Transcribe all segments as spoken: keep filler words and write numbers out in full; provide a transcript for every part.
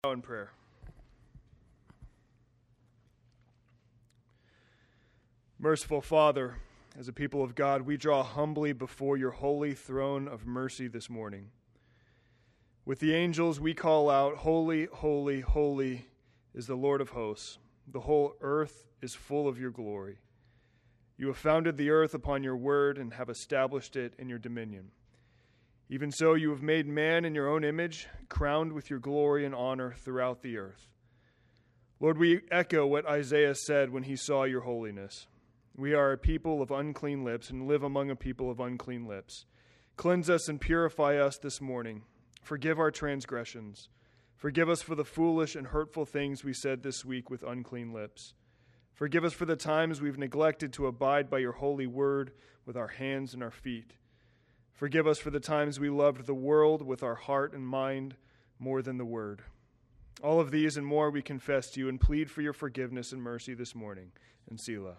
In prayer. Merciful Father, as a people of God, we draw humbly before your holy throne of mercy this morning. With the angels, we call out, "Holy, holy, holy is the Lord of hosts. The whole earth is full of your glory. You have founded the earth upon your word and have established it in your dominion. Even so, you have made man in your own image, crowned with your glory and honor throughout the earth." Lord, we echo what Isaiah said when he saw your holiness. We are a people of unclean lips and live among a people of unclean lips. Cleanse us and purify us this morning. Forgive our transgressions. Forgive us for the foolish and hurtful things we said this week with unclean lips. Forgive us for the times we've neglected to abide by your holy word with our hands and our feet. Forgive us for the times we loved the world with our heart and mind more than the word. All of these and more we confess to you and plead for your forgiveness and mercy this morning. And Selah.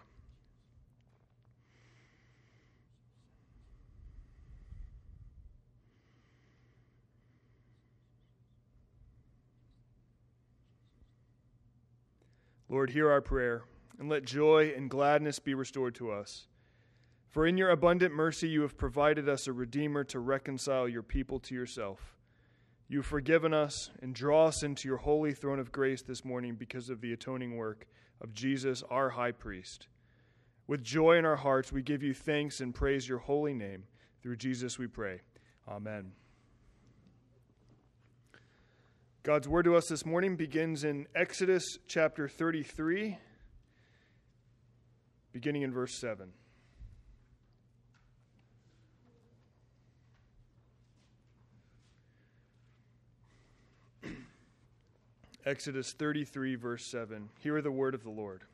Lord, hear our prayer, and let joy and gladness be restored to us. For in your abundant mercy you have provided us a Redeemer to reconcile your people to yourself. You have forgiven us and draw us into your holy throne of grace this morning because of the atoning work of Jesus, our high priest. With joy in our hearts, we give you thanks and praise your holy name. Through Jesus we pray. Amen. God's word to us this morning begins in Exodus chapter thirty-three, beginning in verse seven. Exodus thirty-three, verse seven. Hear the word of the Lord.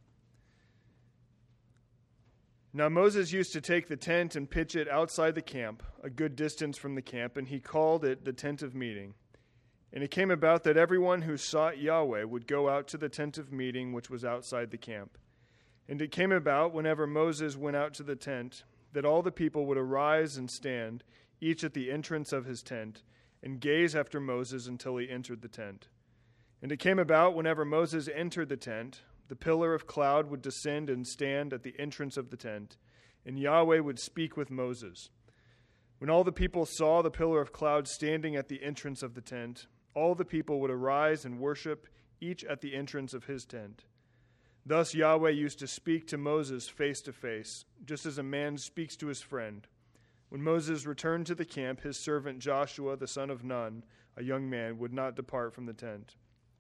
Now Moses used to take the tent and pitch it outside the camp, a good distance from the camp, and he called it the tent of meeting. And it came about that everyone who sought Yahweh would go out to the tent of meeting which was outside the camp. And it came about, whenever Moses went out to the tent, that all the people would arise and stand, each at the entrance of his tent, and gaze after Moses until he entered the tent. And it came about, whenever Moses entered the tent, the pillar of cloud would descend and stand at the entrance of the tent, and Yahweh would speak with Moses. When all the people saw the pillar of cloud standing at the entrance of the tent, all the people would arise and worship, each at the entrance of his tent. Thus Yahweh used to speak to Moses face to face, just as a man speaks to his friend. When Moses returned to the camp, his servant Joshua, the son of Nun, a young man, would not depart from the tent.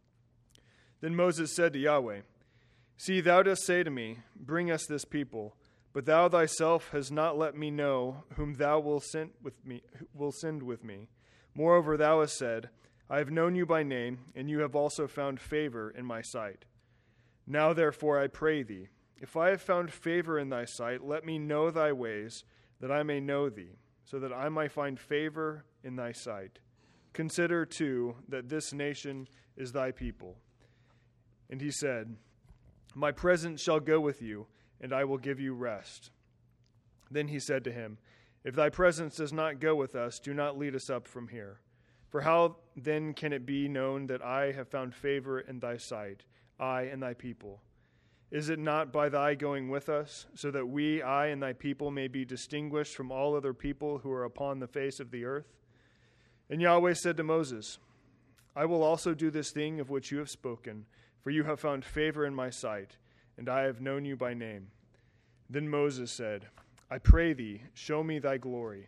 Then Moses said to Yahweh, "See, thou dost say to me, bring us this people, but thou thyself hast not let me know whom thou wilt send with me. Will send with me. Moreover, thou hast said, I have known you by name, and you have also found favor in my sight. Now therefore I pray thee, if I have found favor in thy sight, let me know thy ways, that I may know thee, so that I may find favor in thy sight. Consider, too, that this nation is thy people." And he said, "My presence shall go with you, and I will give you rest." Then he said to him, "If thy presence does not go with us, do not lead us up from here. For how then can it be known that I have found favor in thy sight, I and thy people? Is it not by thy going with us, so that we, I and thy people, may be distinguished from all other people who are upon the face of the earth?" And Yahweh said to Moses, "I will also do this thing of which you have spoken, for you have found favor in my sight, and I have known you by name." Then Moses said, "I pray thee, show me thy glory."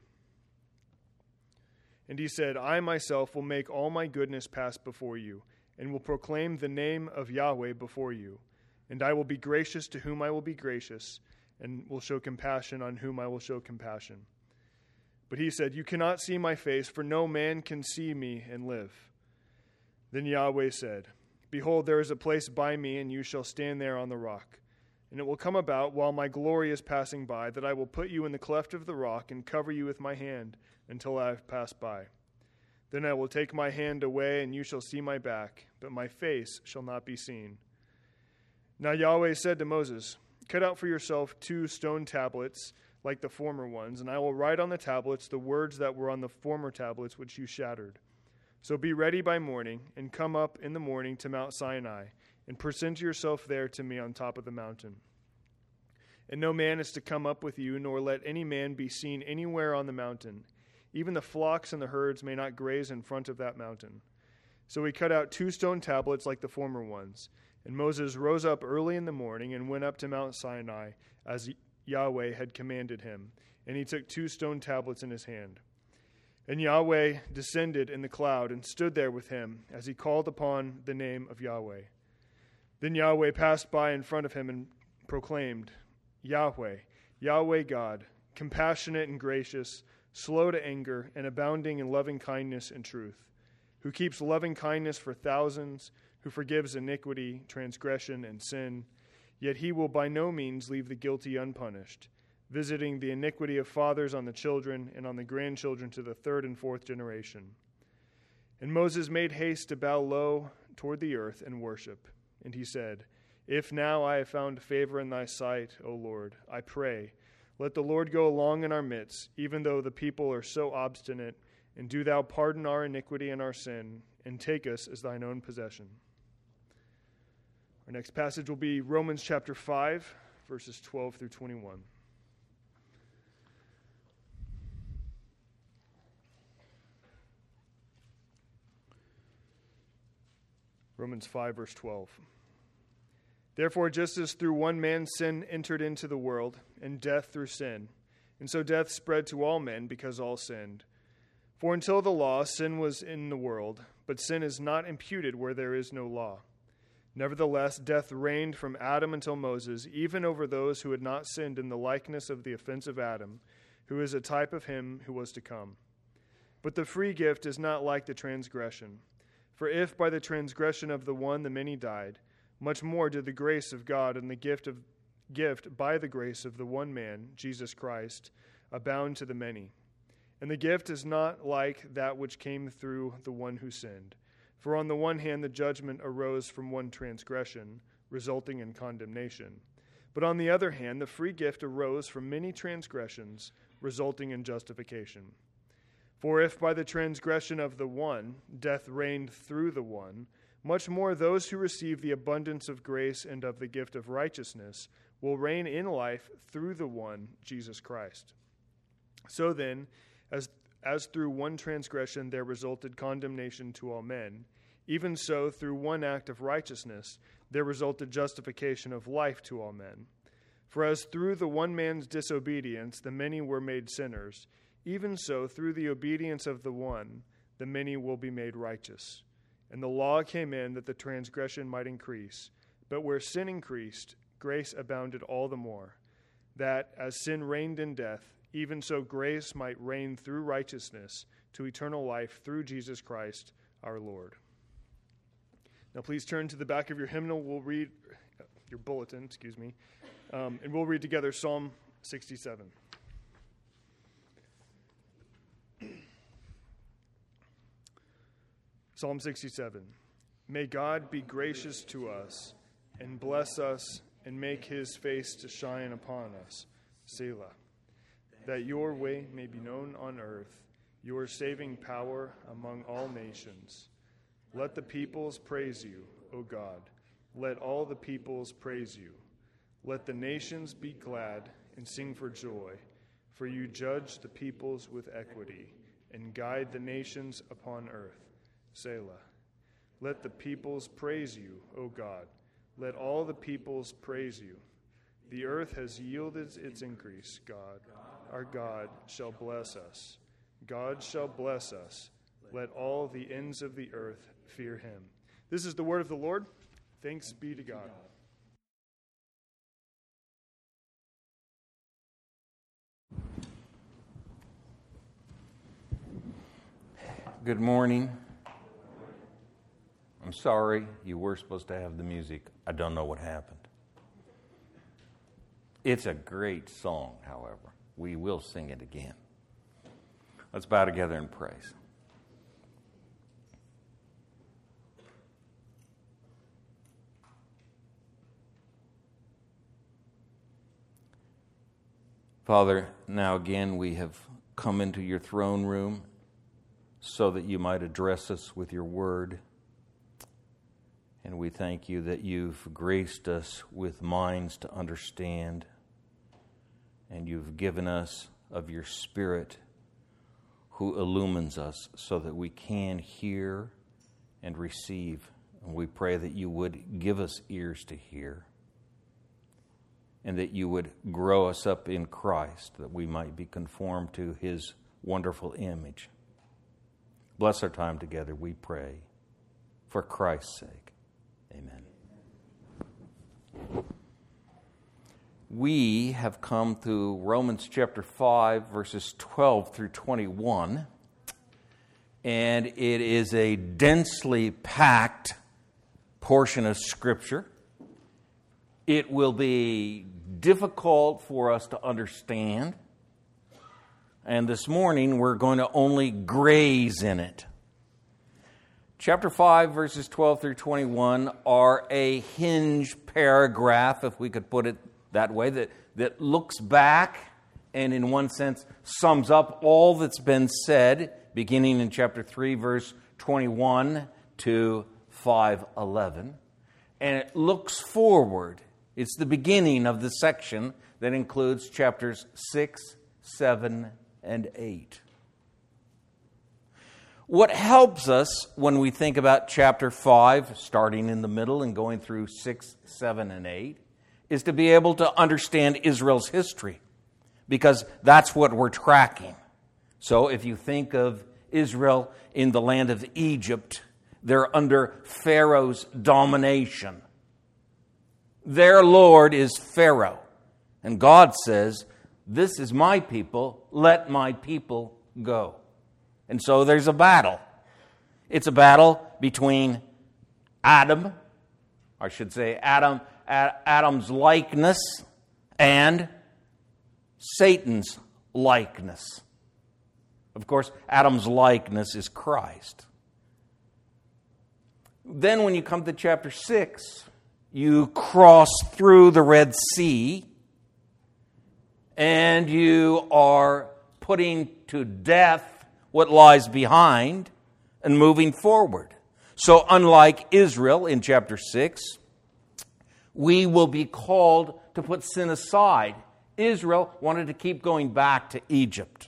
And he said, "I myself will make all my goodness pass before you, and will proclaim the name of Yahweh before you. And I will be gracious to whom I will be gracious, and will show compassion on whom I will show compassion." But he said, "You cannot see my face, for no man can see me and live." Then Yahweh said, "Behold, there is a place by me, and you shall stand there on the rock. And it will come about, while my glory is passing by, that I will put you in the cleft of the rock and cover you with my hand until I have passed by. Then I will take my hand away, and you shall see my back, but my face shall not be seen." Now Yahweh said to Moses, "Cut out for yourself two stone tablets like the former ones, and I will write on the tablets the words that were on the former tablets which you shattered. So be ready by morning, and come up in the morning to Mount Sinai, and present yourself there to me on top of the mountain. And no man is to come up with you, nor let any man be seen anywhere on the mountain. Even the flocks and the herds may not graze in front of that mountain. So he cut out two stone tablets like the former ones. And Moses rose up early in the morning and went up to Mount Sinai, as Yahweh had commanded him. And he took two stone tablets in his hand. And Yahweh descended in the cloud and stood there with him, as he called upon the name of Yahweh. Then Yahweh passed by in front of him and proclaimed, Yahweh, Yahweh God, compassionate and gracious, slow to anger, and abounding in loving kindness and truth, who keeps loving kindness for thousands, who forgives iniquity, transgression, and sin, yet he will by no means leave the guilty unpunished, visiting the iniquity of fathers on the children and on the grandchildren to the third and fourth generation. And Moses made haste to bow low toward the earth and worship. And he said, If now I have found favor in thy sight, O Lord, I pray, let the Lord go along in our midst, even though the people are so obstinate, and do thou pardon our iniquity and our sin, and take us as thine own possession. Our next passage will be Romans chapter five, verses twelve through twenty-one. Romans five, verse twelve. Therefore, just as through one man sin entered into the world, and death through sin, and so death spread to all men because all sinned. For until the law, sin was in the world, but sin is not imputed where there is no law. Nevertheless, death reigned from Adam until Moses, even over those who had not sinned in the likeness of the offense of Adam, who is a type of him who was to come. But the free gift is not like the transgression. For if by the transgression of the one the many died, much more did the grace of God and the gift of gift by the grace of the one man, Jesus Christ, abound to the many. And the gift is not like that which came through the one who sinned. For on the one hand the judgment arose from one transgression, resulting in condemnation. But on the other hand the free gift arose from many transgressions, resulting in justification. For if by the transgression of the one death reigned through the one, much more those who receive the abundance of grace and of the gift of righteousness will reign in life through the one, Jesus Christ. So then, as, as through one transgression there resulted condemnation to all men, even so through one act of righteousness there resulted justification of life to all men. For as through the one man's disobedience the many were made sinners, even so through the obedience of the one the many will be made righteous. And the law came in that the transgression might increase. But where sin increased, grace abounded all the more, that as sin reigned in death, even so grace might reign through righteousness to eternal life through Jesus Christ our Lord. Now please turn to the back of your hymnal. We'll read, your bulletin, excuse me, um, and we'll read together Psalm sixty-seven. Psalm sixty-seven. May God be gracious to us and bless us and make his face to shine upon us. Selah. That your way may be known on earth, your saving power among all nations. Let the peoples praise you, O God. Let all the peoples praise you. Let the nations be glad and sing for joy, for you judge the peoples with equity and guide the nations upon earth. Selah. Let the peoples praise you, O God. Let all the peoples praise you. The earth has yielded its increase, God. Our God shall bless us. God shall bless us. Let all the ends of the earth fear him. This is the word of the Lord. Thanks be to God. Good morning. I'm sorry, you were supposed to have the music. I don't know what happened. It's a great song, however. We will sing it again. Let's bow together in praise. Father, now again we have come into your throne room so that you might address us with your word. And we thank you that you've graced us with minds to understand, and you've given us of your Spirit who illumines us so that we can hear and receive. And we pray that you would give us ears to hear, and that you would grow us up in Christ, that we might be conformed to his wonderful image. Bless our time together, we pray, for Christ's sake. Amen. We have come to Romans chapter five, verses twelve through twenty-one, and it is a densely packed portion of Scripture. It will be difficult for us to understand, and this morning we're going to only graze in it. Chapter five, verses twelve through twenty-one are a hinge paragraph, if we could put it that way, that, that looks back and in one sense sums up all that's been said, beginning in chapter three, verse twenty-one to five eleven. And it looks forward. It's the beginning of the section that includes chapters six, seven, and eight. What helps us when we think about chapter five, starting in the middle and going through six, seven, and eight, is to be able to understand Israel's history, because that's what we're tracking. So if you think of Israel in the land of Egypt, they're under Pharaoh's domination. Their Lord is Pharaoh. And God says, "This is my people, let my people go." And so there's a battle. It's a battle between Adam, I should say Adam, Adam's likeness, and Satan's likeness. Of course, Adam's likeness is Christ. Then when you come to chapter six, you cross through the Red Sea, and you are putting to death what lies behind and moving forward. So unlike Israel in chapter six, we will be called to put sin aside. Israel wanted to keep going back to Egypt.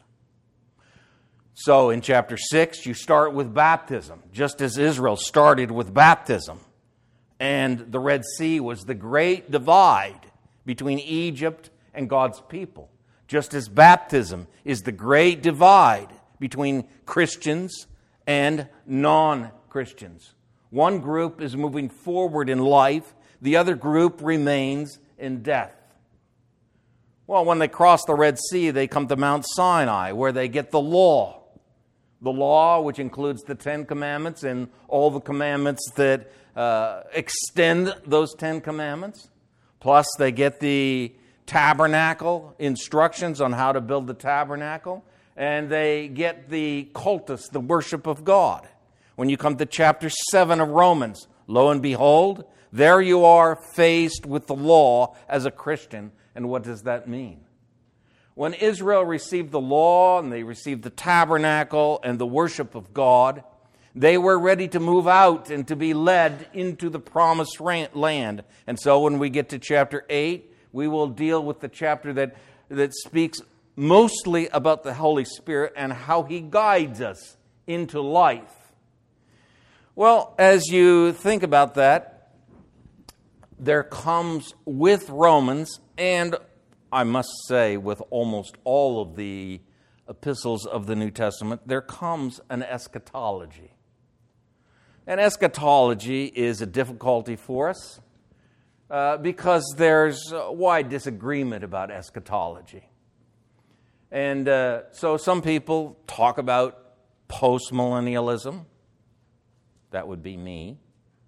So in chapter six, you start with baptism, just as Israel started with baptism. And the Red Sea was the great divide between Egypt and God's people, just as baptism is the great divide between Christians and non-Christians. One group is moving forward in life, the other group remains in death. Well, when they cross the Red Sea, they come to Mount Sinai, where they get the law. The law, which includes the Ten Commandments and all the commandments that uh, extend those Ten Commandments. Plus, they get the tabernacle, instructions on how to build the tabernacle. And they get the cultus, the worship of God. When you come to chapter seven of Romans, lo and behold, there you are faced with the law as a Christian. And what does that mean? When Israel received the law and they received the tabernacle and the worship of God, they were ready to move out and to be led into the promised land. And so when we get to chapter eight, we will deal with the chapter that, that speaks mostly about the Holy Spirit and how He guides us into life. Well, as you think about that, there comes with Romans, and I must say with almost all of the epistles of the New Testament, there comes an eschatology. And eschatology is a difficulty for us uh, because there's a wide disagreement about eschatology. And uh, so some people talk about postmillennialism. That would be me.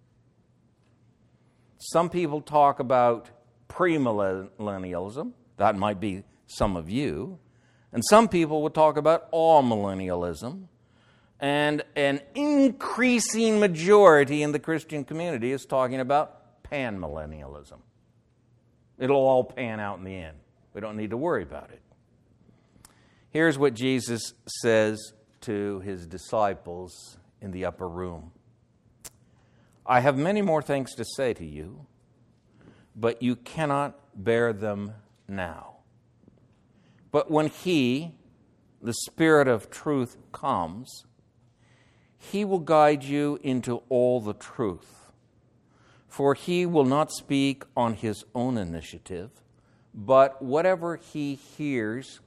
Some people talk about premillennialism. That might be some of you. And some people would talk about amillennialism. And an increasing majority in the Christian community is talking about panmillennialism. It'll all pan out in the end. We don't need to worry about it. Here's what Jesus says to his disciples in the upper room, "I have many more things to say to you, but you cannot bear them now. But when he, the Spirit of truth, comes, he will guide you into all the truth. For he will not speak on his own initiative, but whatever he hears,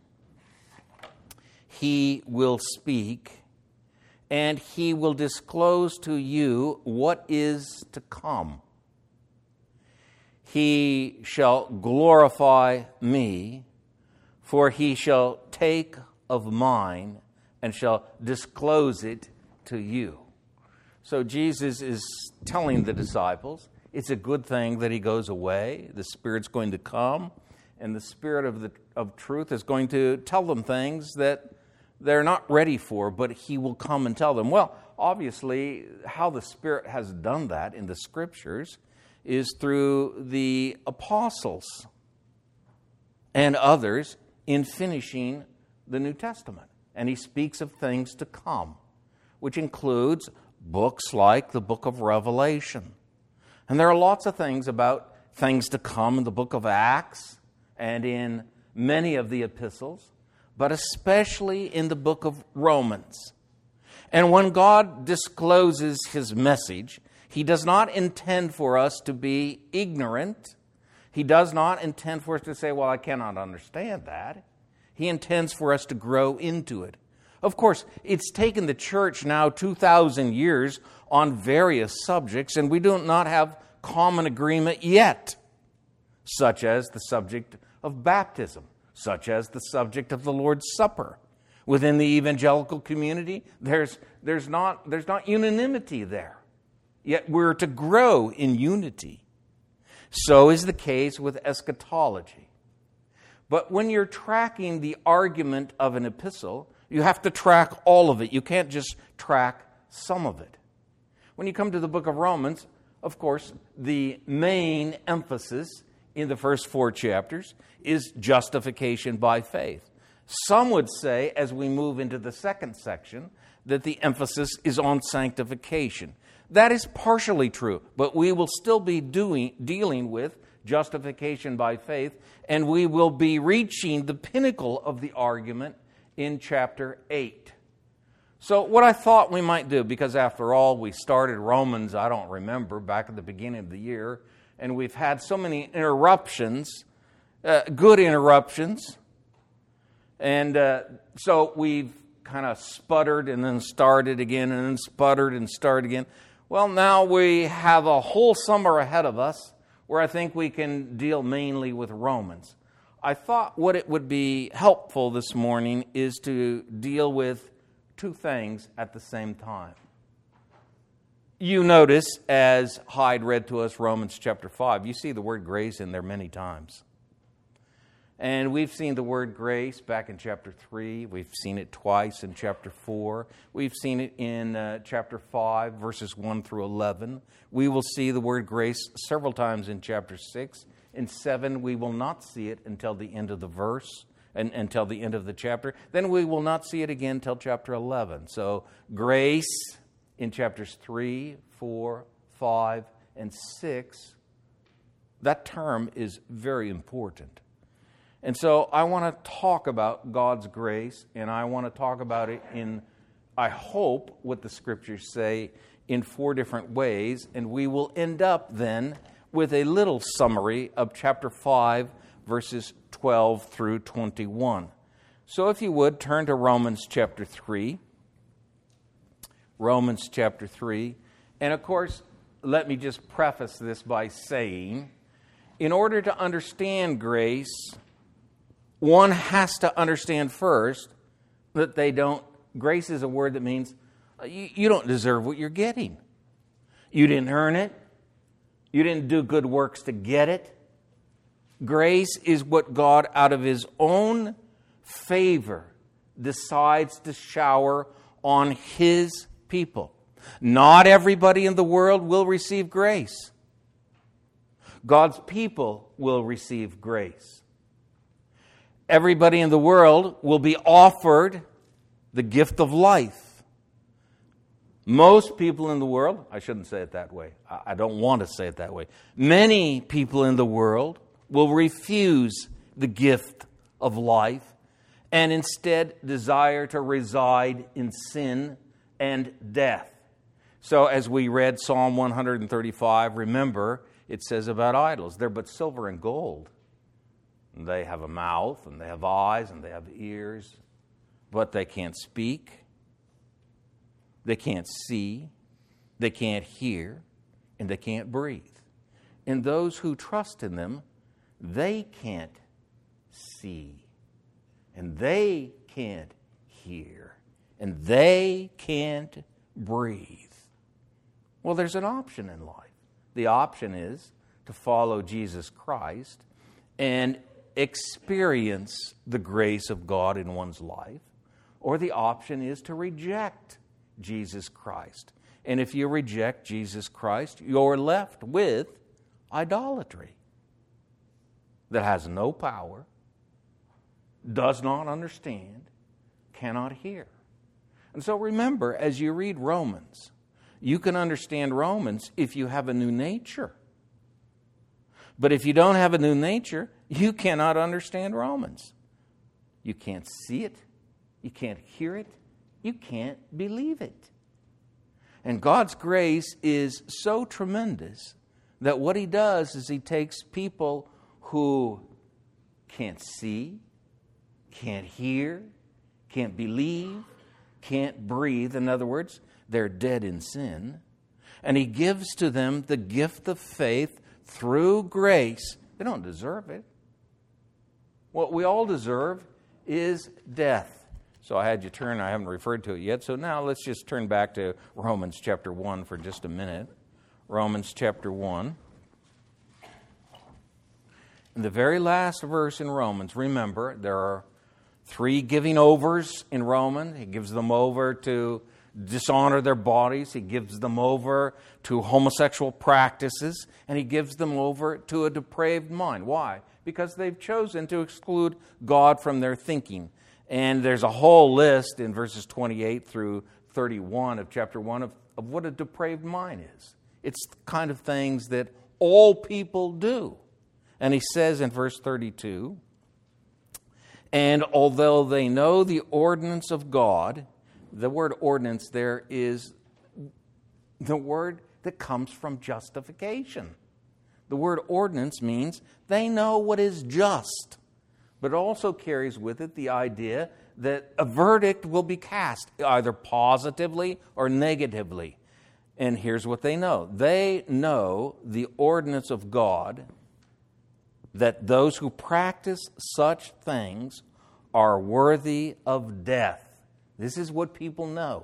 he will speak, and he will disclose to you what is to come. He shall glorify me, for he shall take of mine and shall disclose it to you." So Jesus is telling the disciples it's a good thing that he goes away. The Spirit's going to come, and the Spirit of the of truth is going to tell them things that they're not ready for, but he will come and tell them. Well, obviously, how the Spirit has done that in the Scriptures is through the apostles and others in finishing the New Testament. And he speaks of things to come, which includes books like the book of Revelation. And there are lots of things about things to come in the book of Acts and in many of the epistles, but especially in the book of Romans. And when God discloses his message, he does not intend for us to be ignorant. He does not intend for us to say, well, I cannot understand that. He intends for us to grow into it. Of course, it's taken the church now two thousand years on various subjects, and we do not have common agreement yet, such as the subject of baptism, such as the subject of the Lord's Supper. Within the evangelical community, there's, there's, not, there's not unanimity there. Yet we're to grow in unity. So is the case with eschatology. But when you're tracking the argument of an epistle, you have to track all of it. You can't just track some of it. When you come to the book of Romans, of course, the main emphasis in the first four chapters is justification by faith. Some would say, as we move into the second section, that the emphasis is on sanctification. That is partially true, but we will still be doing, dealing with justification by faith, and we will be reaching the pinnacle of the argument in chapter eight. So what I thought we might do, because after all, we started Romans, I don't remember, back at the beginning of the year, and we've had so many interruptions, uh, good interruptions, and uh, so we've kind of sputtered and then started again and then sputtered and started again. Well, now we have a whole summer ahead of us where I think we can deal mainly with Romans. I thought what it would be helpful this morning is to deal with two things at the same time. You notice, as Hyde read to us Romans chapter five, you see the word grace in there many times. And we've seen the word grace back in chapter three. We've seen it twice in chapter four. We've seen it in uh, chapter five, verses one through eleven. We will see the word grace several times in chapter six. In seven, we will not see it until the end of the verse, and until the end of the chapter. Then we will not see it again until chapter eleven. So grace in chapters three, four, five, and six, that term is very important. And so I want to talk about God's grace, and I want to talk about it in, I hope, what the Scriptures say in four different ways, and we will end up then with a little summary of chapter five, verses twelve through twenty-one. So if you would, turn to Romans chapter three. Romans chapter three. And of course, let me just preface this by saying, in order to understand grace, one has to understand first that they don't, grace is a word that means you, you don't deserve what you're getting. You didn't earn it. You didn't do good works to get it. Grace is what God, out of His own favor, decides to shower on His people. Not everybody in the world will receive grace. God's people will receive grace. Everybody in the world will be offered the gift of life. Most people in the world, I shouldn't say it that way. I don't want to say it that way. Many people in the world will refuse the gift of life and instead desire to reside in sin and death. So as we read Psalm one thirty-five, remember, it says about idols, they're but silver and gold. And they have a mouth, and they have eyes, and they have ears, but they can't speak. They can't see. They can't hear. And they can't breathe. And those who trust in them, they can't see. And they can't hear. And they can't breathe. Well, there's an option in life. The option is to follow Jesus Christ and experience the grace of God in one's life, or the option is to reject Jesus Christ. And if you reject Jesus Christ, you're left with idolatry that has no power, does not understand, cannot hear. And so remember, as you read Romans, you can understand Romans if you have a new nature. But if you don't have a new nature, you cannot understand Romans. You can't see it. You can't hear it. You can't believe it. And God's grace is so tremendous that what He does is He takes people who can't see, can't hear, can't believe, can't breathe. In other words, they're dead in sin. And He gives to them the gift of faith through grace. They don't deserve it. What we all deserve is death. So I had you turn, I haven't referred to it yet. So now let's just turn back to Romans chapter one for just a minute. Romans chapter one. In the very last verse in Romans, remember, there are three giving overs in Romans. He gives them over to dishonor their bodies. He gives them over to homosexual practices. And he gives them over to a depraved mind. Why? Because they've chosen to exclude God from their thinking. And there's a whole list in verses twenty-eight through thirty-one of chapter one of, of what a depraved mind is. It's the kind of things that all people do. And he says in verse thirty-two, and although they know the ordinance of God, the word ordinance there is the word that comes from justification. The word ordinance means they know what is just, but it also carries with it the idea that a verdict will be cast either positively or negatively. And here's what they know. They know the ordinance of God, that those who practice such things are worthy of death. This is what people know.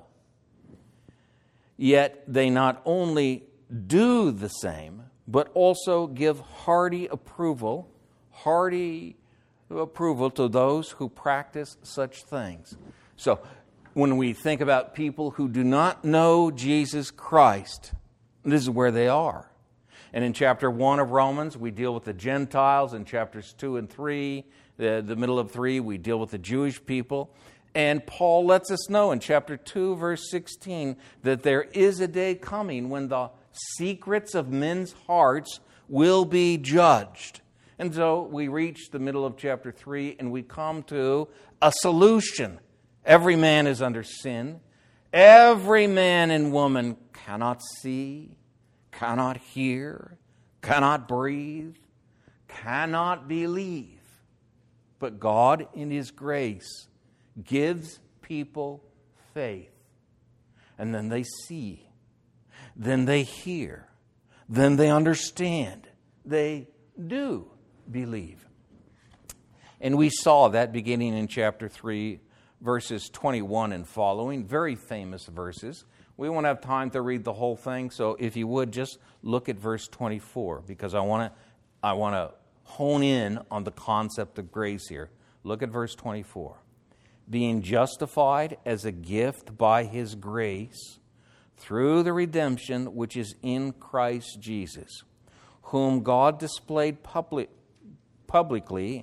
Yet they not only do the same, but also give hearty approval, hearty approval to those who practice such things. So when we think about people who do not know Jesus Christ, this is where they are. And in chapter one of Romans, we deal with the Gentiles. In chapters two and three, the, the middle of three, we deal with the Jewish people. And Paul lets us know in chapter two, verse sixteen, that there is a day coming when the secrets of men's hearts will be judged. And so we reach the middle of chapter three and we come to a solution. Every man is under sin. Every man and woman cannot see, cannot hear, cannot breathe, cannot believe. But God, in His grace, gives people faith. And then they see. Then they hear. Then they understand. They do believe. And we saw that beginning in chapter three, verses twenty-one and following. Very famous verses. We won't have time to read the whole thing, so if you would, just look at verse twenty-four, because I want to I want to hone in on the concept of grace here. Look at verse twenty-four. Being justified as a gift by His grace through the redemption which is in Christ Jesus, whom God displayed public, publicly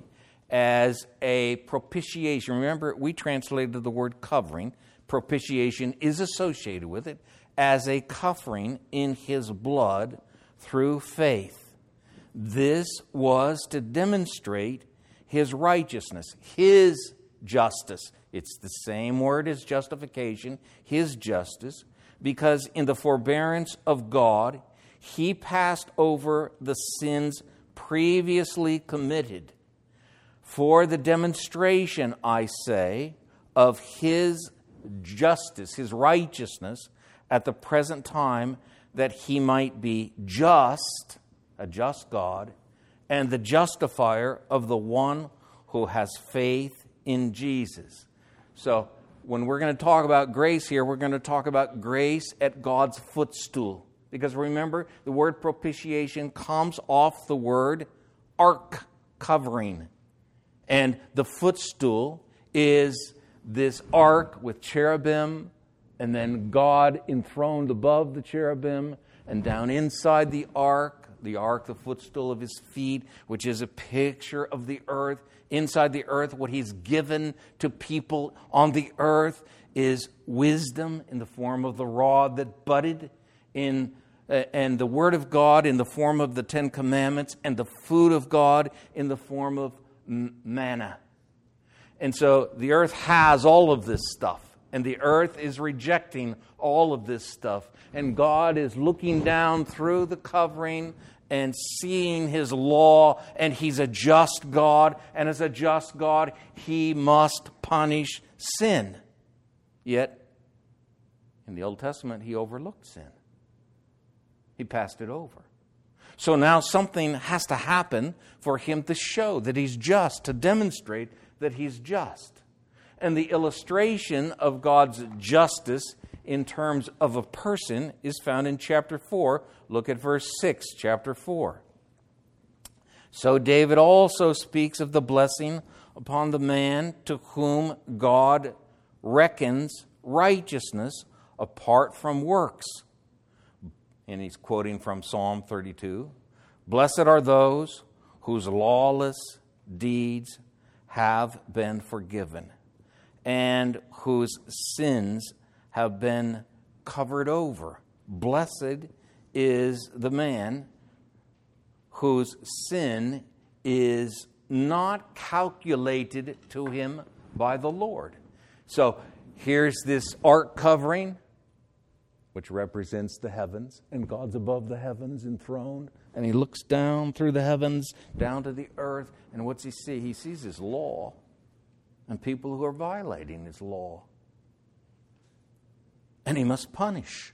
as a propitiation. Remember, we translated the word covering. Propitiation is associated with it as a covering in His blood through faith. This was to demonstrate His righteousness, His justice. It's the same word as justification, His justice, because in the forbearance of God, He passed over the sins previously committed for the demonstration, I say, of His justice, His righteousness at the present time, that He might be just, a just God, and the justifier of the one who has faith in Jesus. So, when we're going to talk about grace here, we're going to talk about grace at God's footstool. Because remember, the word propitiation comes off the word ark, covering. And the footstool is this ark with cherubim, and then God enthroned above the cherubim, and down inside the ark, the ark, the footstool of His feet, which is a picture of the earth. Inside the earth, what He's given to people on the earth is wisdom in the form of the rod that budded, in uh, and the Word of God in the form of the Ten Commandments, and the food of God in the form of m- manna. And so the earth has all of this stuff, and the earth is rejecting all of this stuff. And God is looking down through the covering and seeing His law, and He's a just God, and as a just God, He must punish sin. Yet, in the Old Testament, He overlooked sin. He passed it over. So now something has to happen for Him to show that He's just, to demonstrate that He's just. And the illustration of God's justice in terms of a person is found in chapter four. Look at verse six, chapter four. So David also speaks of the blessing upon the man to whom God reckons righteousness apart from works. And he's quoting from Psalm thirty-two. Blessed are those whose lawless deeds have been forgiven, and whose sins have been covered over. Blessed is the man whose sin is not calculated to him by the Lord. So here's this ark covering, which represents the heavens, and God's above the heavens enthroned, and He looks down through the heavens, down to the earth, and what's He see? He sees His law and people who are violating His law. And He must punish.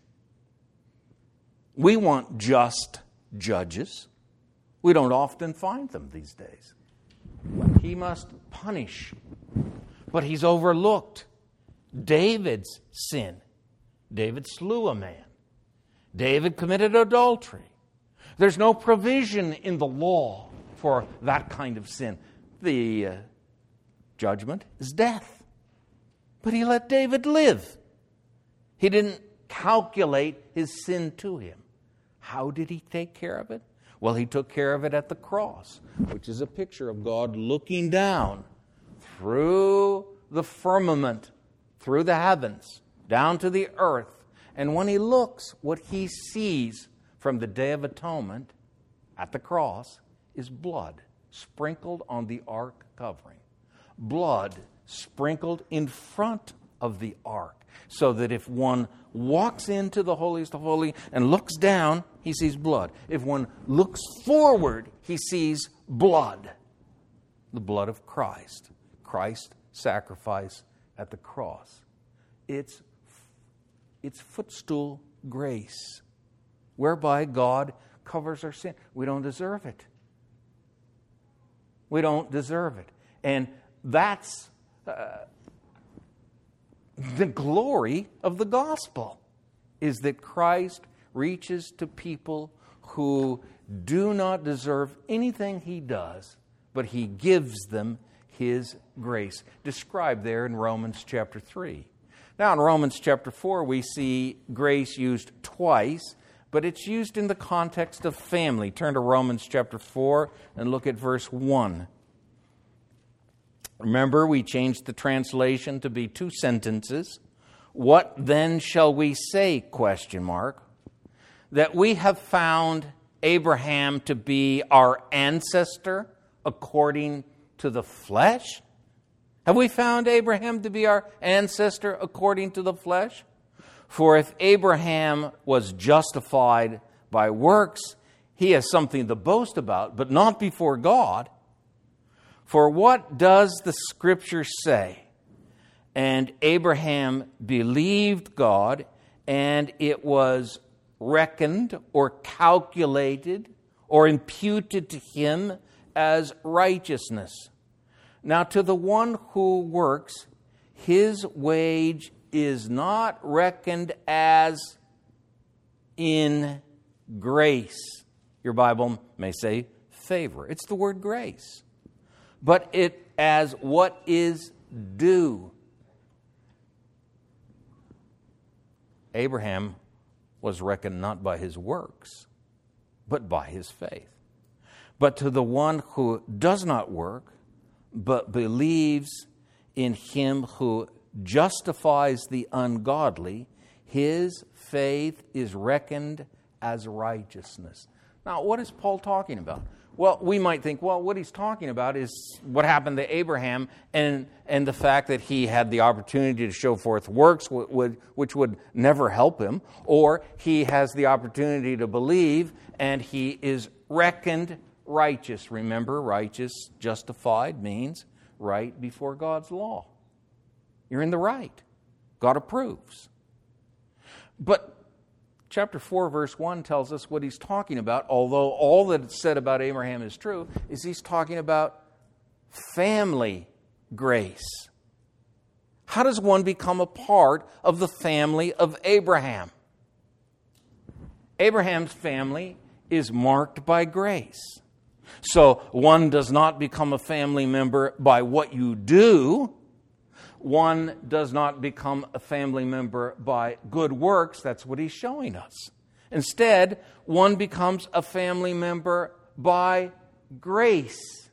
We want just judges. We don't often find them these days. He must punish. But He's overlooked David's sin. David slew a man. David committed adultery. There's no provision in the law for that kind of sin. The uh, judgment is death. But He let David live. He didn't calculate his sin to him. How did He take care of it? Well, He took care of it at the cross, which is a picture of God looking down through the firmament, through the heavens, down to the earth. And when He looks, what He sees from the Day of Atonement at the cross is blood sprinkled on the ark covering. Blood sprinkled in front of the ark, so that if one walks into the holiest of holy and looks down, he sees blood. If one looks forward, he sees blood. The blood of Christ. Christ's sacrifice at the cross. It's, it's footstool grace, whereby God covers our sin. We don't deserve it. We don't deserve it. And that's uh, the glory of the gospel, is that Christ reaches to people who do not deserve anything He does, but He gives them His grace, described there in Romans chapter three. Now in Romans chapter four, we see grace used twice, but it's used in the context of family. Turn to Romans chapter four and look at verse one. Remember, we changed the translation to be two sentences. What then shall we say, question mark, that we have found Abraham to be our ancestor according to the flesh? Have we found Abraham to be our ancestor according to the flesh? For if Abraham was justified by works, he has something to boast about, but not before God. For what does the Scripture say? And Abraham believed God, and it was reckoned or calculated or imputed to him as righteousness. Now, to the one who works, his wage is not reckoned as in grace. Your Bible may say favor. It's the word grace. But it as what is due. Abraham was reckoned not by his works, but by his faith. But to the one who does not work, but believes in him who justifies the ungodly, his faith is reckoned as righteousness. Now, what is Paul talking about? Well, we might think, well, what he's talking about is what happened to Abraham and, and the fact that he had the opportunity to show forth works w- would, which would never help him, or he has the opportunity to believe and he is reckoned righteous. Remember, righteous, justified means right before God's law. You're in the right. God approves. But chapter four, verse one tells us what he's talking about, although all that it's said about Abraham is true, is he's talking about family grace. How does one become a part of the family of Abraham? Abraham's family is marked by grace. So one does not become a family member by what you do. One does not become a family member by good works. That's what he's showing us. Instead, one becomes a family member by grace,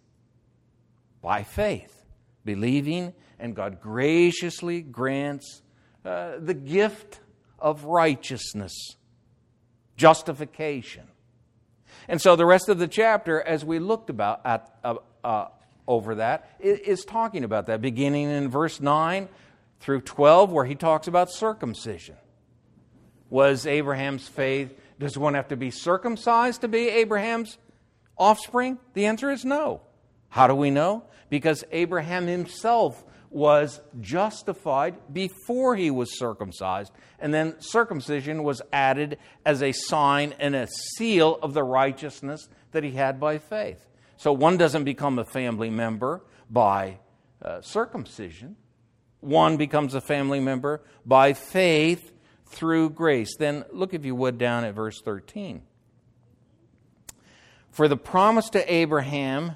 by faith, believing, and God graciously grants uh, the gift of righteousness, justification. And so the rest of the chapter, as we looked about at uh, uh, over that, is talking about that, beginning in verse nine through twelve, where he talks about circumcision. Was Abraham's faith, does one have to be circumcised to be Abraham's offspring? The answer is no. How do we know? Because Abraham himself was justified before he was circumcised, and then circumcision was added as a sign and a seal of the righteousness that he had by faith. So one doesn't become a family member by uh, circumcision. One becomes a family member by faith through grace. Then look, if you would, down at verse thirteen. For the promise to Abraham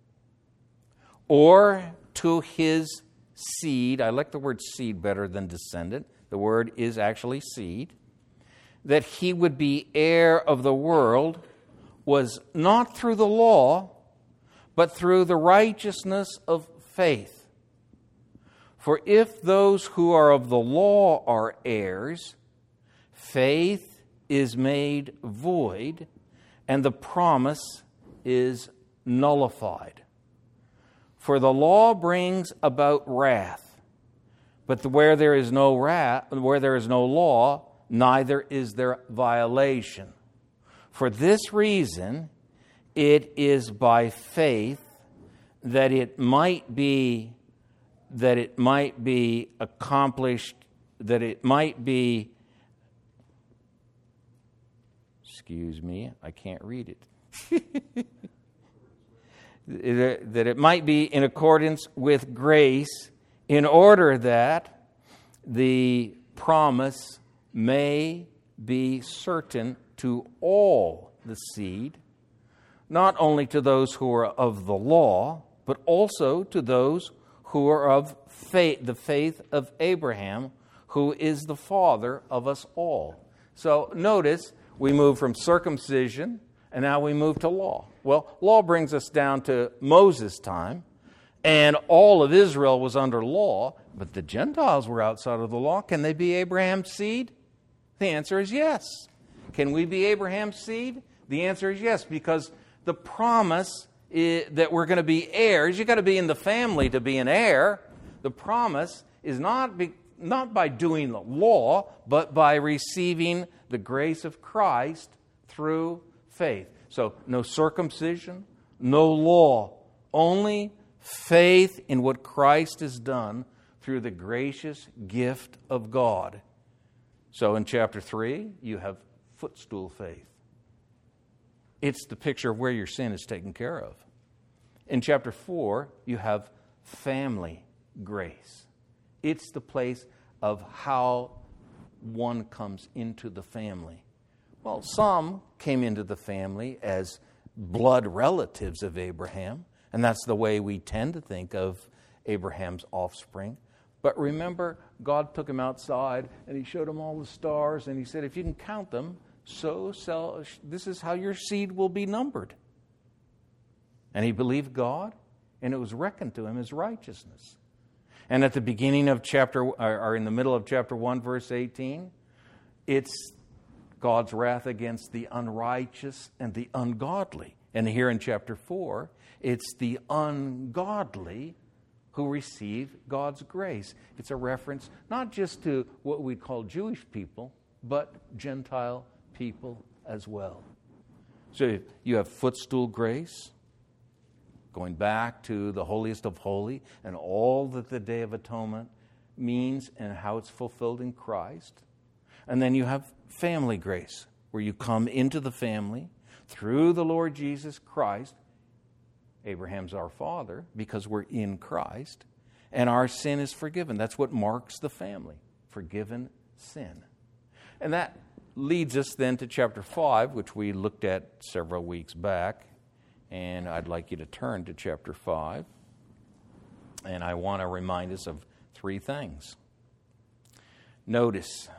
or to his seed, I like the word seed better than descendant. The word is actually seed. That he would be heir of the world was not through the law, but through the righteousness of faith. For if those who are of the law are heirs, faith is made void, and the promise is nullified. For the law brings about wrath, but where there is no wrath, where there is no law, neither is there violation. For this reason, it is by faith that it might be that it might be accomplished, that it might be, excuse me, I can't read it. That it might be in accordance with grace, in order that the promise may be certain to all the seed, not only to those who are of the law, but also to those who are of faith, the faith of Abraham, who is the father of us all. So notice, we move from circumcision, and now we move to law. Well, law brings us down to Moses' time, and all of Israel was under law, but the Gentiles were outside of the law. Can they be Abraham's seed? The answer is yes. Can we be Abraham's seed? The answer is yes, because the promise is that we're going to be heirs. You've got to be in the family to be an heir. The promise is not, be, not by doing the law, but by receiving the grace of Christ through faith. So no circumcision, no law, only faith in what Christ has done through the gracious gift of God. So in chapter three, you have footstool faith. It's the picture of where your sin is taken care of. In chapter four, you have family grace. It's the place of how one comes into the family. Well, some came into the family as blood relatives of Abraham, and that's the way we tend to think of Abraham's offspring. But remember, God took him outside and he showed him all the stars, and he said, if you can count them, so shall, this is how your seed will be numbered. And he believed God, and it was reckoned to him as righteousness. And at the beginning of chapter, or in the middle of chapter one, verse eighteen, it's God's wrath against the unrighteous and the ungodly. And here in chapter four, it's the ungodly who receive God's grace. It's a reference not just to what we call Jewish people, but Gentile people as well. So you have footstool grace, going back to the holiest of holy, and all that the Day of Atonement means and how it's fulfilled in Christ. And then you have family grace, where you come into the family through the Lord Jesus Christ. Abraham's our father because we're in Christ, and our sin is forgiven. That's what marks the family, forgiven sin. And that leads us then to chapter five, which we looked at several weeks back. And I'd like you to turn to chapter five. And I want to remind us of three things. Notice,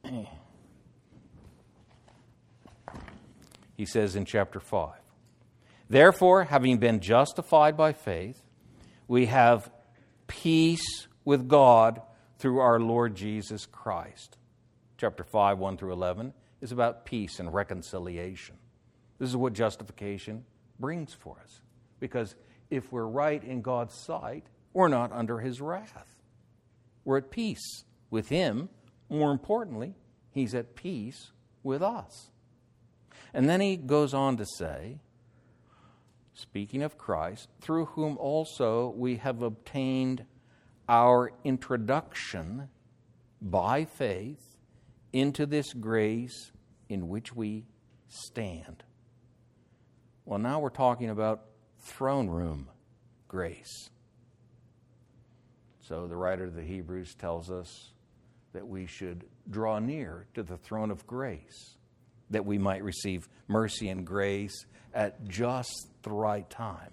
he says in chapter five, therefore, having been justified by faith, we have peace with God through our Lord Jesus Christ. Chapter five, one through eleven, is about peace and reconciliation. This is what justification brings for us. Because if we're right in God's sight, we're not under His wrath. We're at peace with Him. More importantly, He's at peace with us. And then he goes on to say, speaking of Christ, through whom also we have obtained our introduction by faith into this grace in which we stand. Well, now we're talking about throne room grace. So the writer of the Hebrews tells us that we should draw near to the throne of grace, that we might receive mercy and grace at just the right time.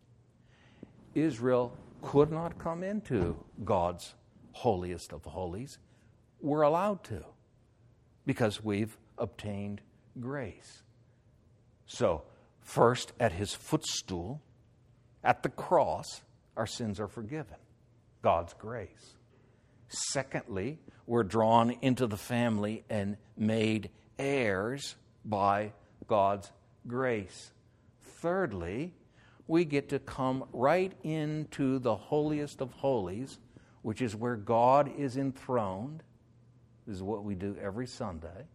Israel could not come into God's holiest of holies. We're allowed to, because we've obtained grace. So, first, at His footstool, at the cross, our sins are forgiven. God's grace. Secondly, we're drawn into the family and made heirs by God's grace. Thirdly, we get to come right into the holiest of holies, which is where God is enthroned. This is what we do every Sunday.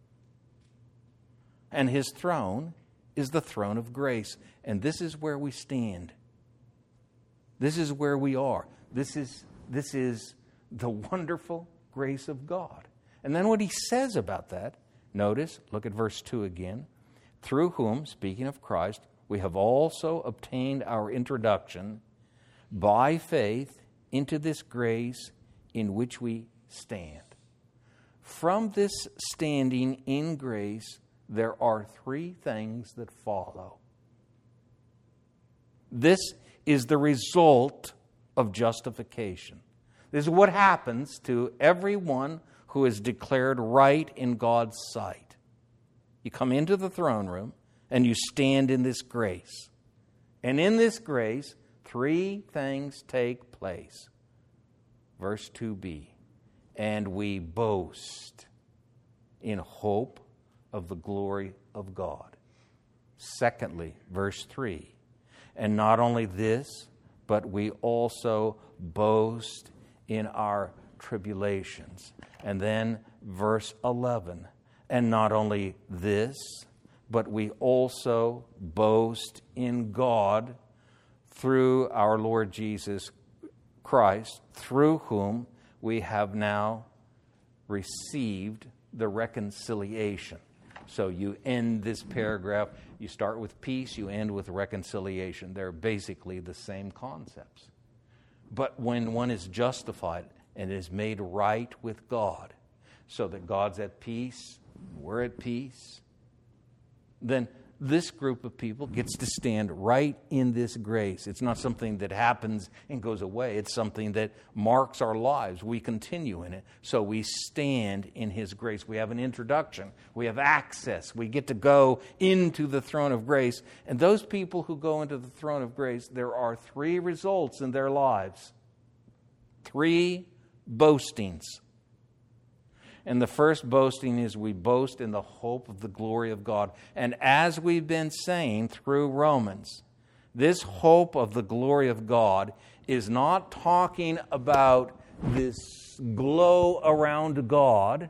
And His throne is the throne of grace. And this is where we stand. This is where we are. This is, this is the wonderful grace of God. And then what He says about that, notice, look at verse two again. Through whom, speaking of Christ, we have also obtained our introduction by faith into this grace in which we stand. From this standing in grace, there are three things that follow. This is the result of justification. This is what happens to everyone who is declared right in God's sight. You come into the throne room and you stand in this grace. And in this grace, three things take place. Verse two b, and we boast in hope of the glory of God. Secondly, verse three, and not only this, but we also boast in our tribulations. And then verse eleven, and not only this, but we also boast in God through our Lord Jesus Christ, through whom we have now received the reconciliation. So you end this paragraph, you start with peace, you end with reconciliation. They're basically the same concepts. But when one is justified and is made right with God, so that God's at peace, we're at peace, then this group of people gets to stand right in this grace. It's not something that happens and goes away. It's something that marks our lives. We continue in it. So we stand in His grace. We have an introduction. We have access. We get to go into the throne of grace. And those people who go into the throne of grace, there are three results in their lives. Three boastings. And the first boasting is we boast in the hope of the glory of God. And as we've been saying through Romans, this hope of the glory of God is not talking about this glow around God.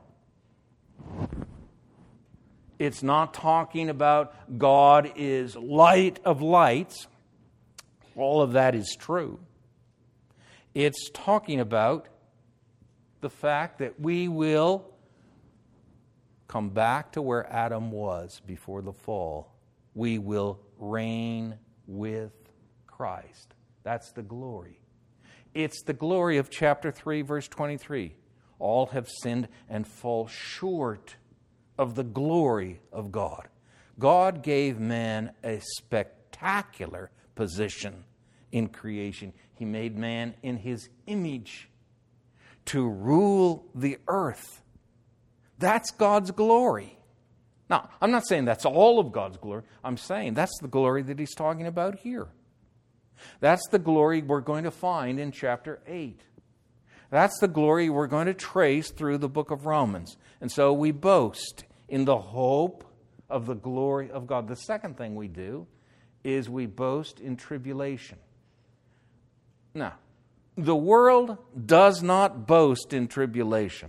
It's not talking about God is light of lights. All of that is true. It's talking about the fact that we will come back to where Adam was before the fall. We will reign with Christ. That's the glory. It's the glory of chapter three, verse twenty-three. All have sinned and fall short of the glory of God. God gave man a spectacular position in creation. He made man in His image to rule the earth. That's God's glory. Now, I'm not saying that's all of God's glory. I'm saying that's the glory that He's talking about here. That's the glory we're going to find in chapter eight. That's the glory we're going to trace through the book of Romans. And so we boast in the hope of the glory of God. The second thing we do is we boast in tribulation. Now, the world does not boast in tribulation.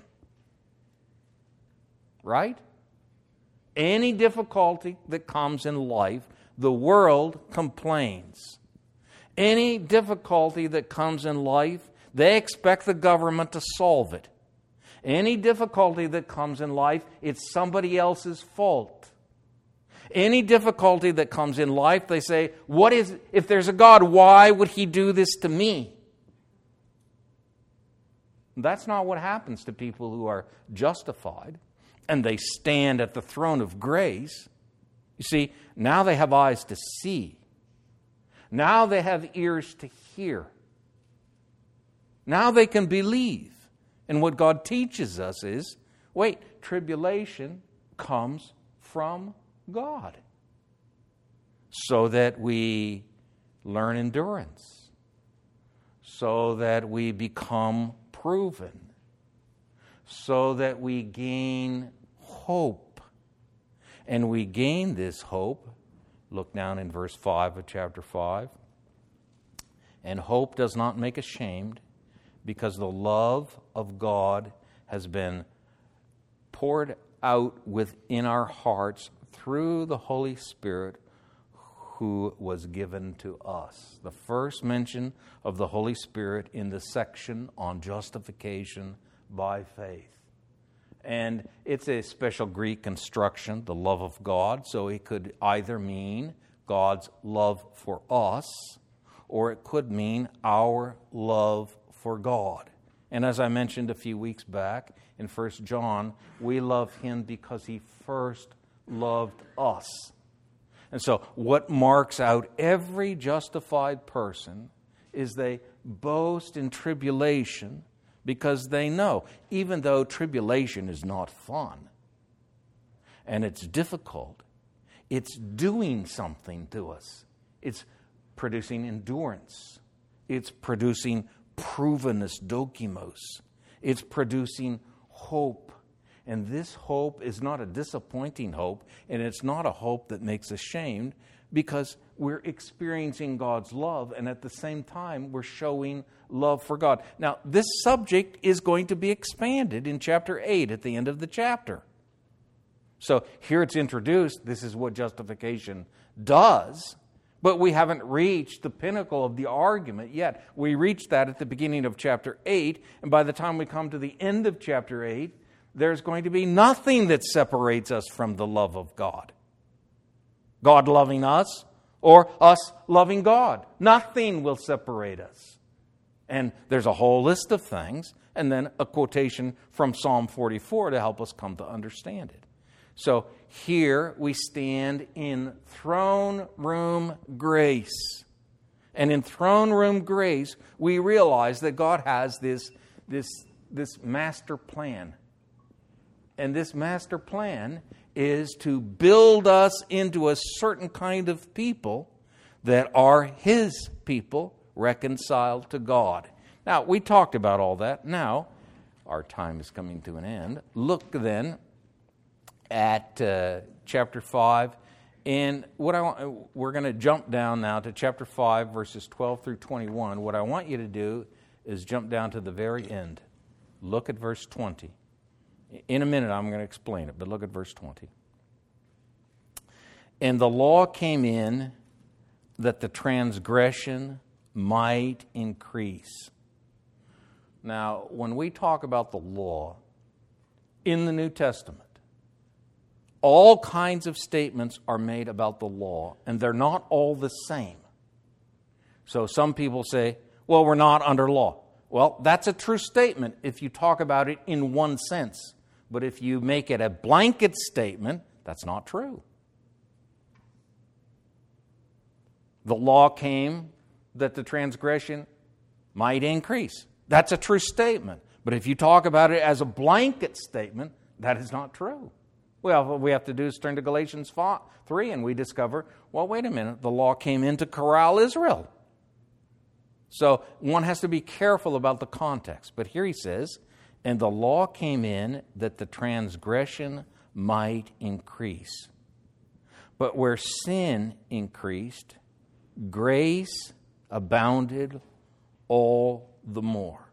Right? Any difficulty that comes in life, the world complains. Any difficulty that comes in life, they expect the government to solve it. Any difficulty that comes in life, it's somebody else's fault. Any difficulty that comes in life, they say, "What is, if there's a God, why would He do this to me?" That's not what happens to people who are justified and they stand at the throne of grace. You see, now they have eyes to see. Now they have ears to hear. Now they can believe. And what God teaches us is, wait, tribulation comes from God. So that we learn endurance. So that we become proven, so that we gain hope. And we gain this hope. Look down in verse five of chapter five. And hope does not make ashamed, because the love of God has been poured out within our hearts through the Holy Spirit who was given to us. The first mention of the Holy Spirit in the section on justification by faith. And it's a special Greek construction, the love of God. So it could either mean God's love for us, or it could mean our love for God. And as I mentioned a few weeks back, in First John, we love Him because He first loved us. And so what marks out every justified person is they boast in tribulation because they know, even though tribulation is not fun and it's difficult, it's doing something to us. It's producing endurance. It's producing provenness, dokimos. It's producing hope. And this hope is not a disappointing hope, and it's not a hope that makes us ashamed, because we're experiencing God's love, and at the same time, we're showing love for God. Now, this subject is going to be expanded in chapter eight at the end of the chapter. So here it's introduced. This is what justification does, but we haven't reached the pinnacle of the argument yet. We reached that at the beginning of chapter eight, and by the time we come to the end of chapter eight, there's going to be nothing that separates us from the love of God. God loving us or us loving God. Nothing will separate us. And there's a whole list of things, and then a quotation from Psalm forty-four to help us come to understand it. So here we stand in throne room grace. And in throne room grace, we realize that God has this, this, this master plan. And this master plan is to build us into a certain kind of people that are His people, reconciled to God. Now, we talked about all that. Now, our time is coming to an end. Look then at uh, chapter five. And what I want, we're going to jump down now to chapter five, verses twelve through twenty-one. What I want you to do is jump down to the very end. Look at verse twenty. In a minute, I'm going to explain it, but look at verse twenty. And the law came in that the transgression might increase. Now, when we talk about the law in the New Testament, all kinds of statements are made about the law, and they're not all the same. So some people say, well, we're not under law. Well, that's a true statement if you talk about it in one sense. But if you make it a blanket statement, that's not true. The law came that the transgression might increase. That's a true statement. But if you talk about it as a blanket statement, that is not true. Well, what we have to do is turn to Galatians three, and we discover, well, wait a minute, the law came in to corral Israel. So one has to be careful about the context. But here he says, and the law came in that the transgression might increase. But where sin increased, grace abounded all the more.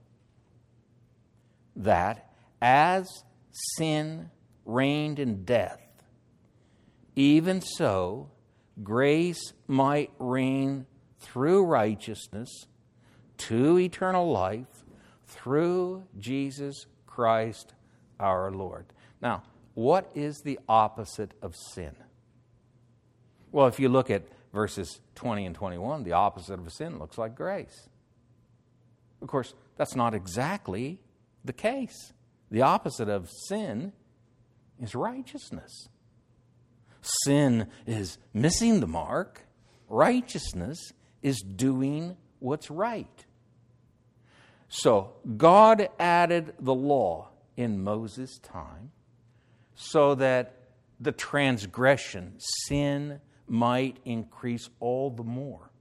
That as sin reigned in death, even so grace might reign through righteousness to eternal life through Jesus Christ our Lord. Now, what is the opposite of sin? Well, if you look at verses twenty and twenty-one, the opposite of sin looks like grace. Of course, that's not exactly the case. The opposite of sin is righteousness. Sin is missing the mark. Righteousness is doing what's right. So God added the law in Moses' time so that the transgression, sin, might increase all the more.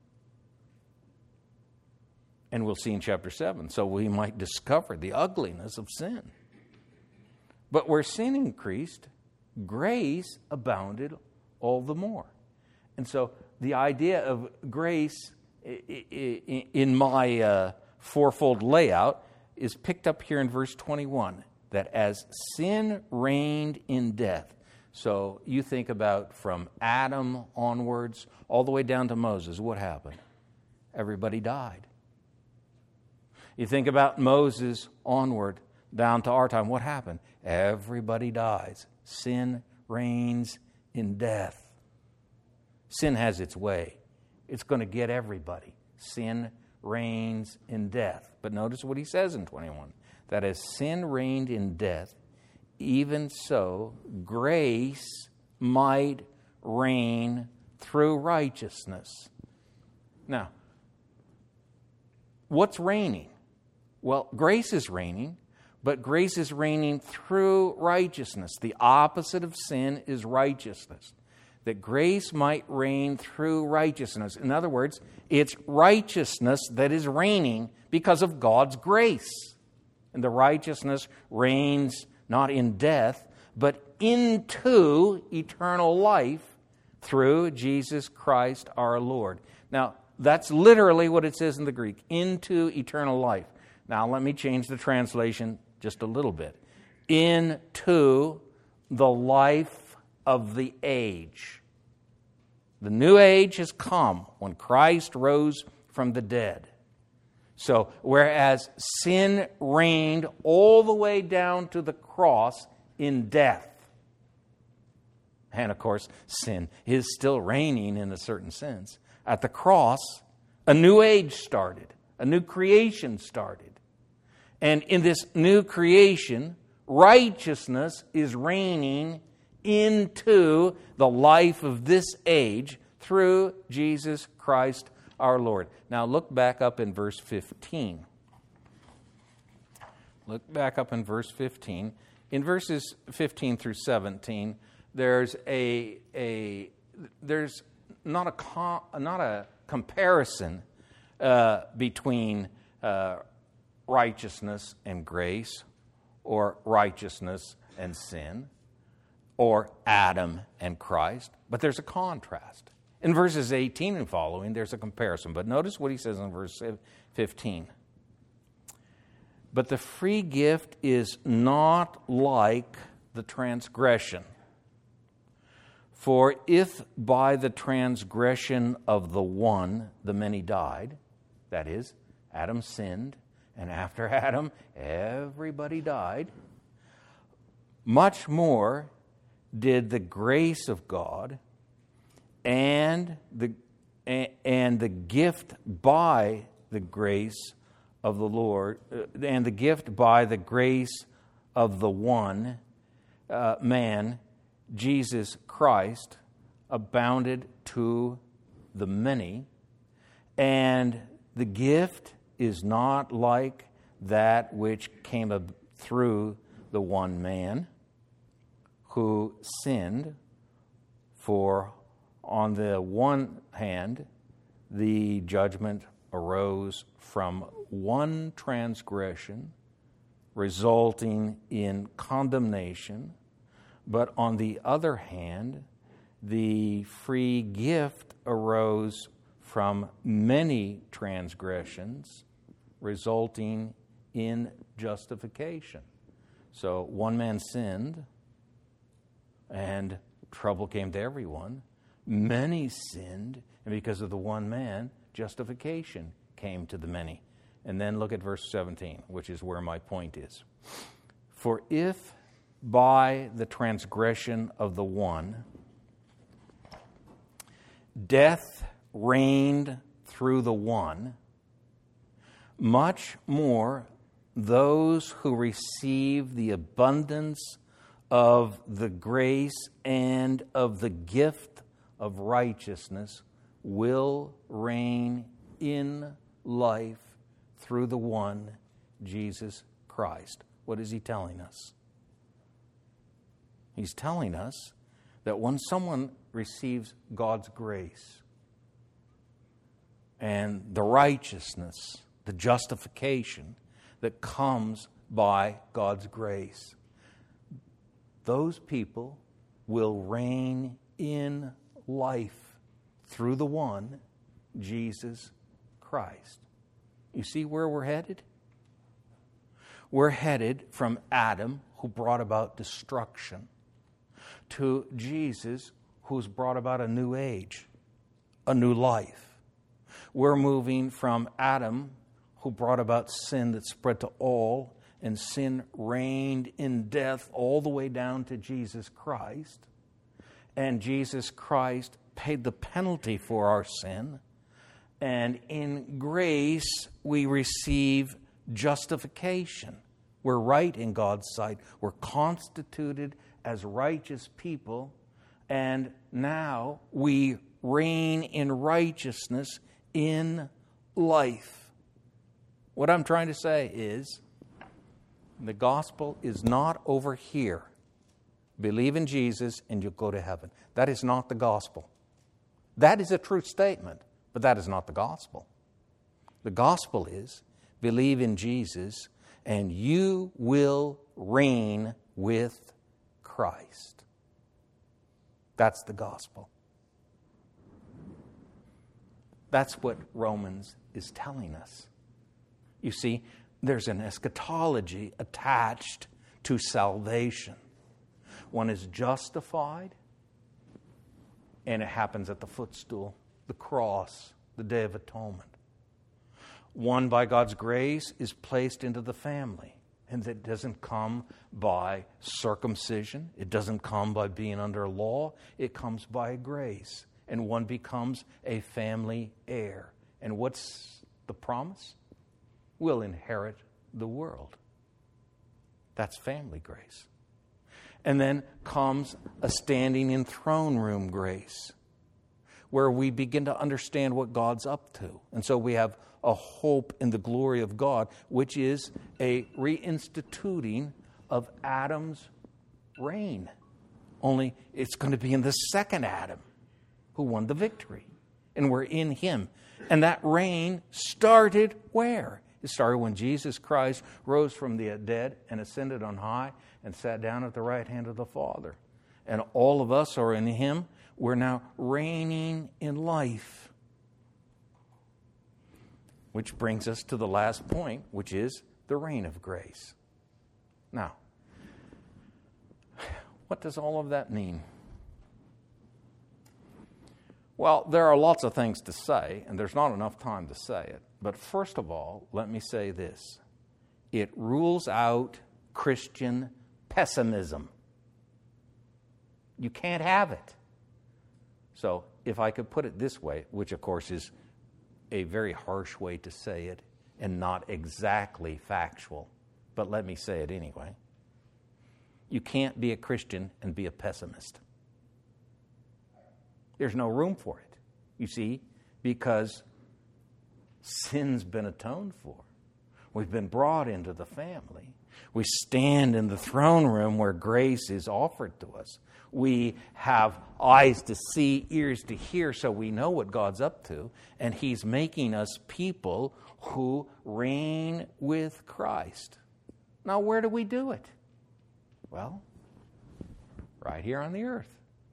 And we'll see in chapter seven, so we might discover the ugliness of sin. But where sin increased, grace abounded all the more. And so the idea of grace in my uh, fourfold layout is picked up here in verse twenty-one, that as sin reigned in death. So you think about from Adam onwards, all the way down to Moses, what happened? Everybody died. You think about Moses onward, down to our time, what happened? Everybody dies. Sin reigns in death. Sin has its way. It's going to get everybody. Sin reigns in death. But notice what he says in twenty-one. That as sin reigned in death, even so grace might reign through righteousness. Now, what's reigning? Well, grace is reigning, but grace is reigning through righteousness. The opposite of sin is righteousness. that grace might reign through righteousness. In other words, it's righteousness that is reigning because of God's grace. And the righteousness reigns not in death, but into eternal life through Jesus Christ our Lord. Now, that's literally what it says in the Greek, into eternal life. Now, let me change the translation just a little bit. Into the life of the age. The new age has come when Christ rose from the dead. So, whereas sin reigned all the way down to the cross in death, and of course, sin is still reigning in a certain sense, at the cross, a new age started, a new creation started. And in this new creation, righteousness is reigning into the life of this age through Jesus Christ our Lord. Now look back up in verse fifteen. Look back up in verse fifteen. In verses fifteen through seventeen, there's a a there's not a com, not a comparison uh, between uh, righteousness and grace, or righteousness and sin, or Adam and Christ, but there's a contrast. In verses eighteen and following, there's a comparison. But notice what he says in verse fifteen. But the free gift is not like the transgression. For if by the transgression of the one the many died, that is, Adam sinned, and after Adam everybody died, much more did the grace of God and the and the gift by the grace of the Lord, uh, and the gift by the grace of the one uh, man, Jesus Christ, abounded to the many, and the gift is not like that which came ab- through the one man who sinned. For on the one hand, the judgment arose from one transgression, resulting in condemnation, but on the other hand, the free gift arose from many transgressions, resulting in justification. So one man sinned, and trouble came to everyone. Many sinned, and because of the one man, justification came to the many. And then look at verse seventeen, which is where my point is. For if by the transgression of the one, death reigned through the one, much more those who receive the abundance of the grace and of the gift of righteousness will reign in life through the one, Jesus Christ. What is he telling us? He's telling us that when someone receives God's grace and the righteousness, the justification that comes by God's grace, those people will reign in life through the one, Jesus Christ. You see where we're headed? We're headed from Adam, who brought about destruction, to Jesus, who's brought about a new age, a new life. We're moving from Adam, who brought about sin that spread to all, and sin reigned in death all the way down to Jesus Christ. And Jesus Christ paid the penalty for our sin. And in grace, we receive justification. We're right in God's sight. We're constituted as righteous people. And now we reign in righteousness in life. What I'm trying to say is, the gospel is not over here. Believe in Jesus and you'll go to heaven. That is not the gospel. That is a true statement, but that is not the gospel. The gospel is, believe in Jesus and you will reign with Christ. That's the gospel. That's what Romans is telling us. You see, there's an eschatology attached to salvation. One is justified, and it happens at the footstool, the cross, the Day of Atonement. One, by God's grace, is placed into the family. And it doesn't come by circumcision. It doesn't come by being under law. It comes by grace. And one becomes a family heir. And what's the promise? We'll inherit the world. That's family grace. And then comes a standing in throne room grace, where we begin to understand what God's up to. And so we have a hope in the glory of God, which is a reinstituting of Adam's reign. Only it's going to be in the second Adam who won the victory. And we're in him. And that reign started where? It started when Jesus Christ rose from the dead and ascended on high and sat down at the right hand of the Father. And all of us are in him. We're now reigning in life. Which brings us to the last point, which is the reign of grace. Now, what does all of that mean? Well, there are lots of things to say, and there's not enough time to say it. But first of all, let me say this. It rules out Christian pessimism. You can't have it. So, if I could put it this way, which of course is a very harsh way to say it and not exactly factual, but let me say it anyway. You can't be a Christian and be a pessimist. There's no room for it, you see, because sin's been atoned for. We've been brought into the family. We stand in the throne room where grace is offered to us. We have eyes to see, ears to hear, so we know what God's up to. And he's making us people who reign with Christ. Now, where do we do it? Well, right here on the earth.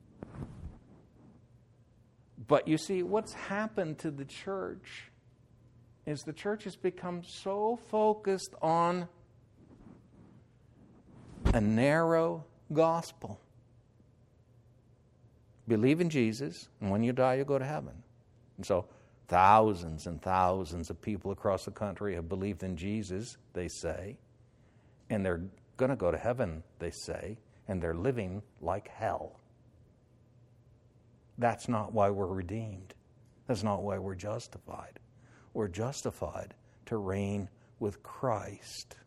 But you see, what's happened to the church is the church has become so focused on a narrow gospel. Believe in Jesus, and when you die, you'll go to heaven. And so thousands and thousands of people across the country have believed in Jesus, they say, and they're going to go to heaven, they say, and they're living like hell. That's not why we're redeemed. That's not why we're justified. We're justified to reign with Christ.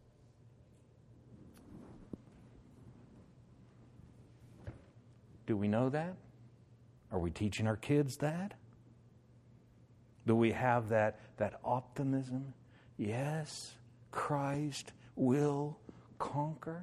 Do we know that? Are we teaching our kids that? Do we have that, that optimism? Yes, Christ will conquer.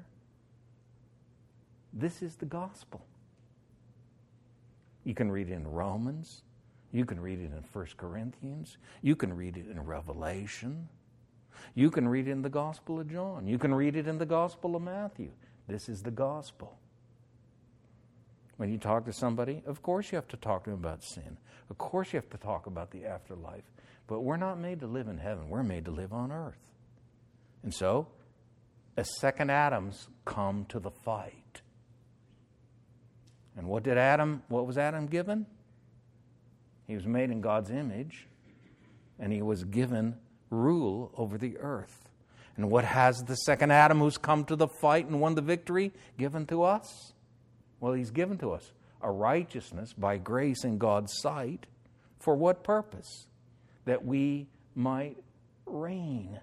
This is the gospel. You can read it in Romans. You can read it in First Corinthians. You can read it in Revelation. You can read it in the Gospel of John. You can read it in the Gospel of Matthew. This is the gospel. When you talk to somebody, of course you have to talk to them about sin. Of course you have to talk about the afterlife. But we're not made to live in heaven. We're made to live on earth. And so, a second Adam's come to the fight. And what did Adam, what was Adam given? He was made in God's image, and he was given rule over the earth. And what has the second Adam who's come to the fight and won the victory given to us? Well, he's given to us a righteousness by grace in God's sight. For what purpose? That we might reign.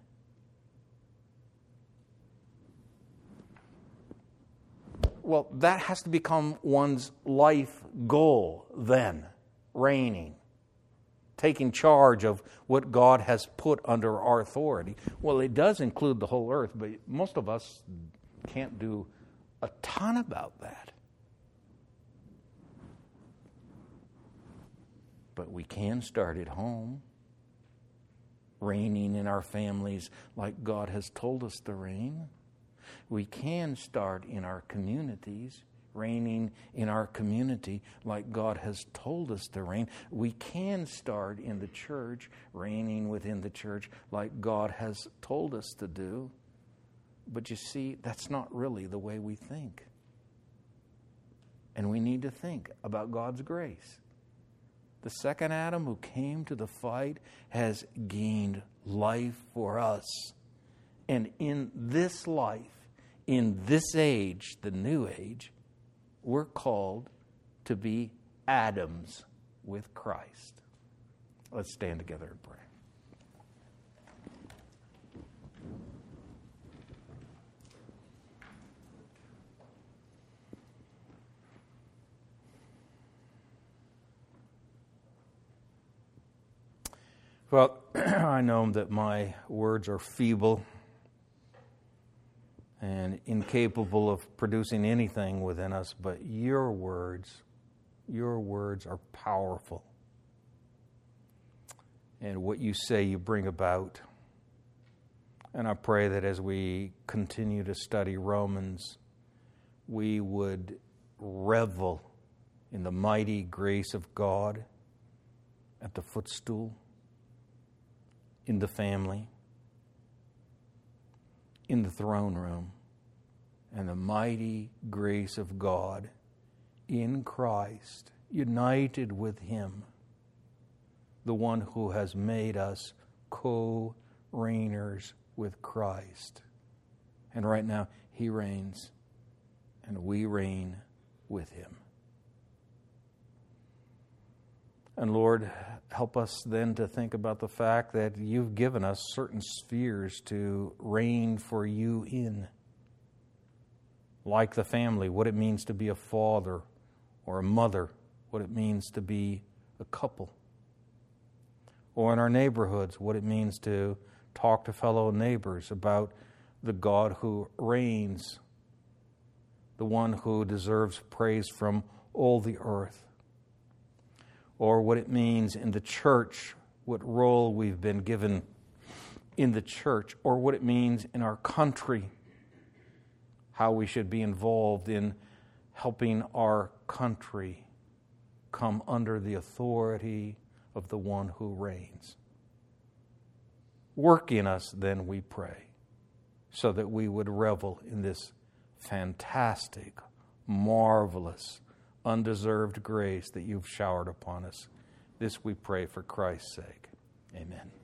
Well, that has to become one's life goal then, reigning, taking charge of what God has put under our authority. Well, it does include the whole earth, but most of us can't do a ton about that. But we can start at home, reigning in our families like God has told us to reign. We can start in our communities, reigning in our community like God has told us to reign. We can start in the church, reigning within the church like God has told us to do. But you see, that's not really the way we think. And we need to think about God's grace. The second Adam who came to the fight has gained life for us. And in this life, in this age, the new age, we're called to be Adams with Christ. Let's stand together and pray. Well, I know that my words are feeble and incapable of producing anything within us, but your words, your words are powerful. And what you say, you bring about. And I pray that as we continue to study Romans, we would revel in the mighty grace of God at the footstool, in the family, in the throne room, and the mighty grace of God in Christ, united with Him, the one who has made us co-reigners with Christ. And right now, He reigns, and we reign with Him. And Lord, help us then to think about the fact that you've given us certain spheres to reign for you in. Like the family, what it means to be a father or a mother, what it means to be a couple. Or in our neighborhoods, what it means to talk to fellow neighbors about the God who reigns, the one who deserves praise from all the earth. Or what it means in the church, what role we've been given in the church, or what it means in our country, how we should be involved in helping our country come under the authority of the one who reigns. Work in us, then, we pray, so that we would revel in this fantastic, marvelous, undeserved grace that you've showered upon us. This we pray for Christ's sake. Amen.